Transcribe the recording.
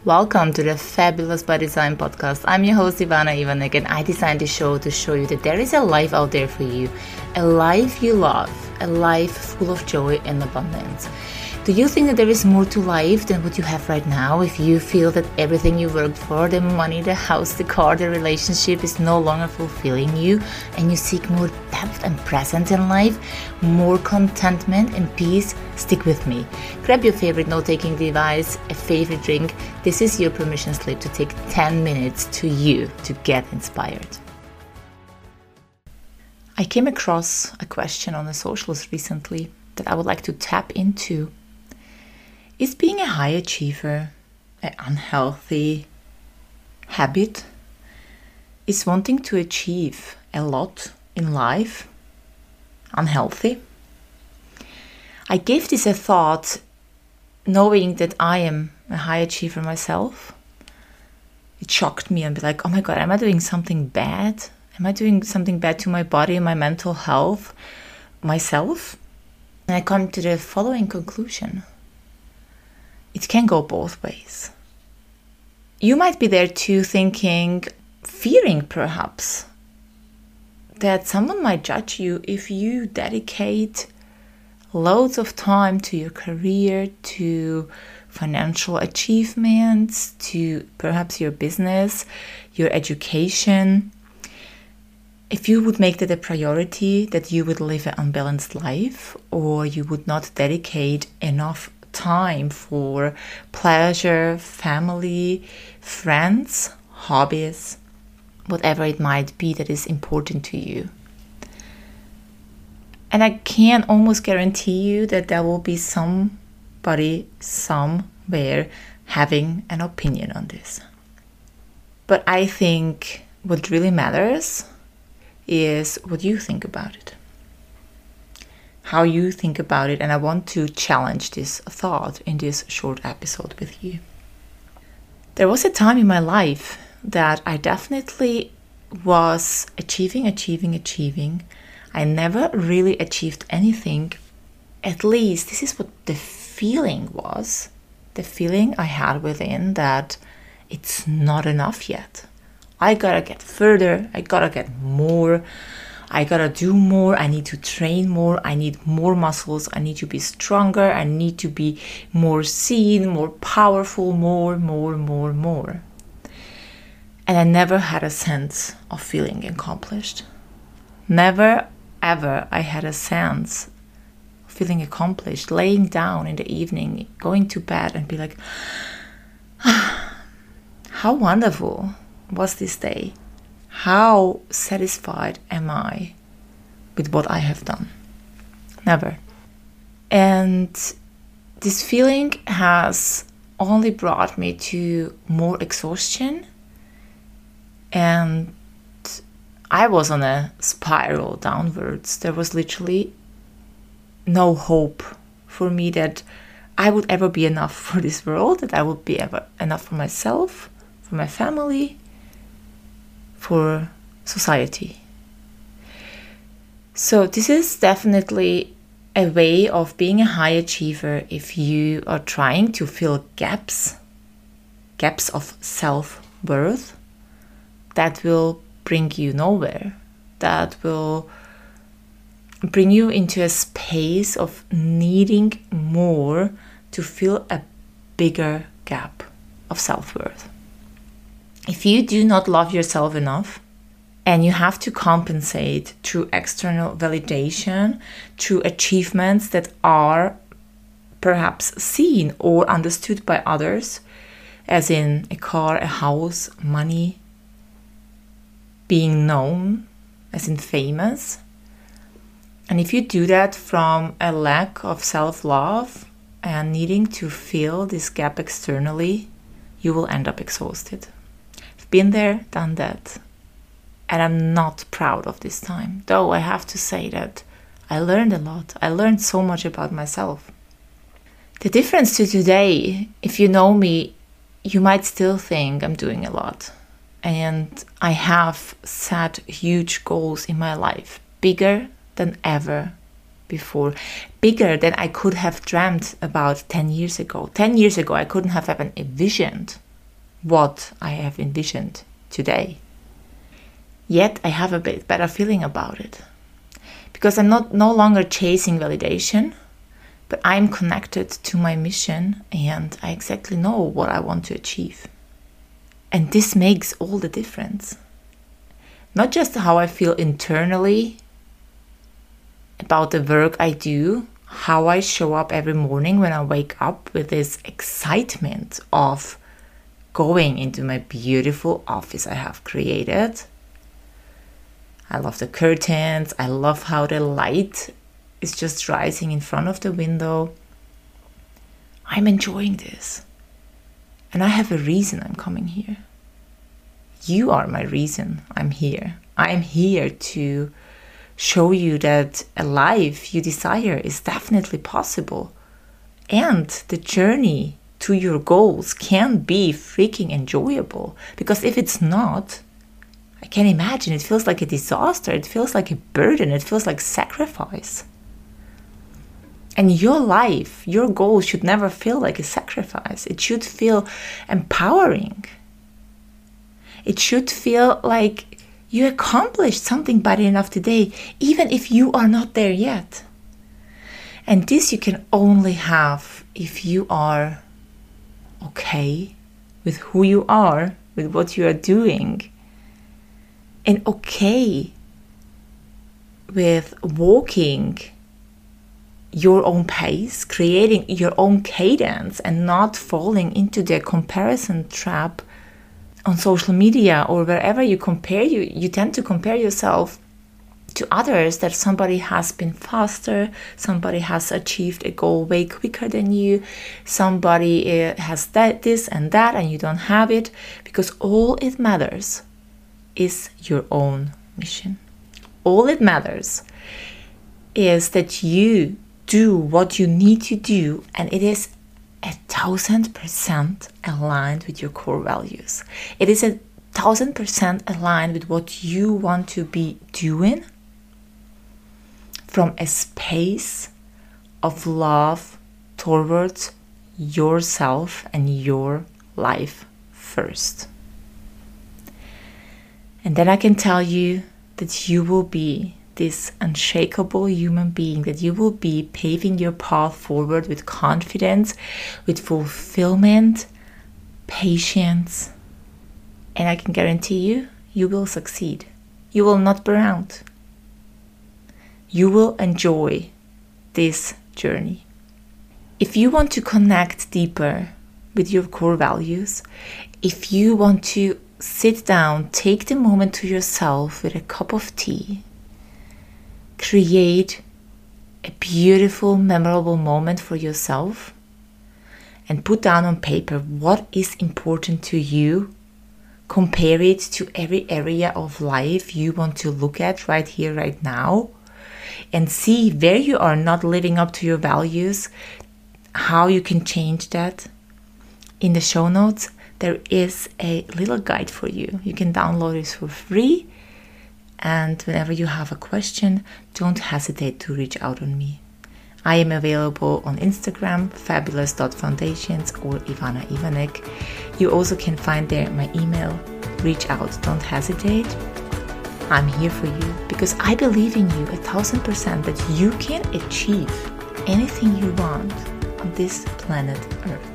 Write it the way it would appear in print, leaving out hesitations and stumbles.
Welcome to the Fabulous by Design podcast. I'm your host Ivana Ivanek, and I designed this show to show you that there is a life out there for you, a life you love, a life full of joy and abundance. Do you think that there is more to life than what you have right now? If you feel that everything you worked for, the money, the house, the car, the relationship is no longer fulfilling you, and you seek more depth and presence in life, more contentment and peace, stick with me. Grab your favorite note-taking device, a favorite drink. This is your permission slip to take 10 minutes to you to get inspired. I came across a question on the socials recently that I would like to tap into. Is being a high achiever an unhealthy habit? Is wanting to achieve a lot in life unhealthy? I gave this a thought knowing that I am a high achiever myself. It shocked me and be like, oh my God, am I doing something bad? Am I doing something bad to my body, my mental health, myself? And I come to the following conclusion. It can go both ways. You might be there too thinking, fearing perhaps, that someone might judge you if you dedicate loads of time to your career, to financial achievements, to perhaps your business, your education. If you would make that a priority, that you would live an unbalanced life, or you would not dedicate enough time for pleasure, family, friends, hobbies, whatever it might be that is important to you. And I can almost guarantee you that there will be somebody somewhere having an opinion on this. But I think what really matters is what you think about it. How you think about it, and I want to challenge this thought in this short episode with you. There was a time in my life that I definitely was achieving. I never really achieved anything. At least this is what the feeling was. The feeling I had within that it's not enough yet. I gotta get further. I gotta get more. I gotta do more, I need to train more, I need more muscles, I need to be stronger, I need to be more seen, more powerful, more. And I never had a sense of feeling accomplished. Never, ever I had a sense of feeling accomplished, laying down in the evening, going to bed and be like, how wonderful was this day? How satisfied am I with what I have done? Never. And this feeling has only brought me to more exhaustion. And I was on a spiral downwards. There was literally no hope for me that I would ever be enough for this world, that I would be ever enough for myself, for my family, for society. So this is definitely a way of being a high achiever if you are trying to fill gaps of self-worth that will bring you nowhere, that will bring you into a space of needing more to fill a bigger gap of self-worth. If you do not love yourself enough and you have to compensate through external validation, through achievements that are perhaps seen or understood by others, as in a car, a house, money, being known, as in famous. And if you do that from a lack of self-love and needing to fill this gap externally, you will end up exhausted. Been there, done that. And I'm not proud of this time. Though I have to say that I learned a lot. I learned so much about myself. The difference to today, if you know me, you might still think I'm doing a lot. And I have set huge goals in my life, bigger than ever before, bigger than I could have dreamt about 10 years ago. 10 years ago, I couldn't have even envisioned what I have envisioned today. Yet I have a bit better feeling about it. Because I'm no longer chasing validation, but I'm connected to my mission and I exactly know what I want to achieve. And this makes all the difference. Not just how I feel internally about the work I do, how I show up every morning when I wake up with this excitement of going into my beautiful office I have created. I love the curtains. I love how the light is just rising in front of the window. I'm enjoying this. And I have a reason I'm coming here. You are my reason I'm here. I'm here to show you that a life you desire is definitely possible. And the journey to your goals can be freaking enjoyable. Because if it's not, I can imagine it feels like a disaster. It feels like a burden. It feels like sacrifice. And your life, your goals should never feel like a sacrifice. It should feel empowering. It should feel like you accomplished something by the end of the day, even if you are not there yet. And this you can only have if you are okay with who you are, with what you are doing, and okay with walking your own pace, creating your own cadence, and not falling into the comparison trap on social media or wherever you tend to compare yourself to others, that somebody has been faster, somebody has achieved a goal way quicker than you, somebody has this and that and you don't have it, because all it matters is your own mission. All it matters is that you do what you need to do, and it is 1,000% aligned with your core values. It is 1,000% aligned with what you want to be doing from a space of love towards yourself and your life first. And then I can tell you that you will be this unshakable human being, that you will be paving your path forward with confidence, with fulfillment, patience, and I can guarantee you, you will succeed. You will not burn out. You will enjoy this journey. If you want to connect deeper with your core values, if you want to sit down, take the moment to yourself with a cup of tea, create a beautiful, memorable moment for yourself, and put down on paper what is important to you. Compare it to every area of life you want to look at right here, right now, and see where you are not living up to your values, how you can change that. In the show notes, there is a little guide for you. You can download it for free. And whenever you have a question, don't hesitate to reach out on me. I am available on Instagram, fabulous.foundations, or Ivana Ivanek. You also can find there my email. Reach out, don't hesitate. I'm here for you because I believe in you 1,000% that you can achieve anything you want on this planet Earth.